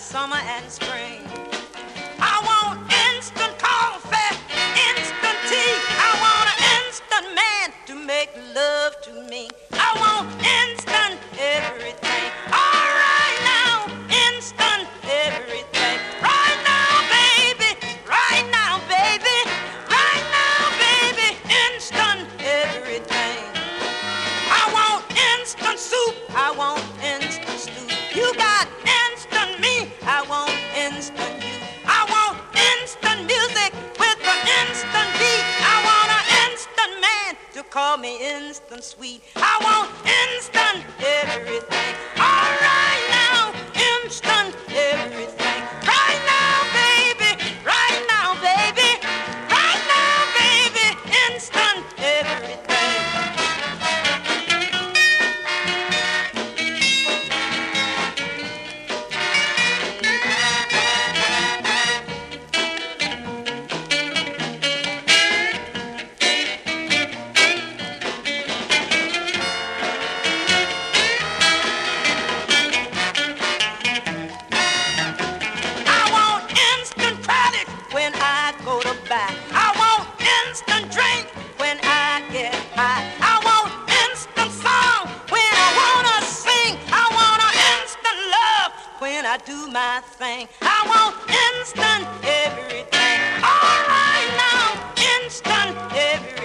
summer and spring. I want instant coffee, instant tea. I want an instant man to make love to me. I want instant everything. All right now, instant everything. Right now, baby. Right now, baby. Right now, baby. Instant everything. I want instant soup. I want instant stew. You got instant me. I want instant you. I want instant music with an instant beat. I want an instant man to call me instant sweet. I want instant everything. All right now, instant everything. Right now, baby. Right now, baby. Right now, baby. Instant everything. When I go to buy, I want instant drink when I get high. I want instant song when I wanna sing. I want an instant love when I do my thing. I want instant everything. All right now, instant everything.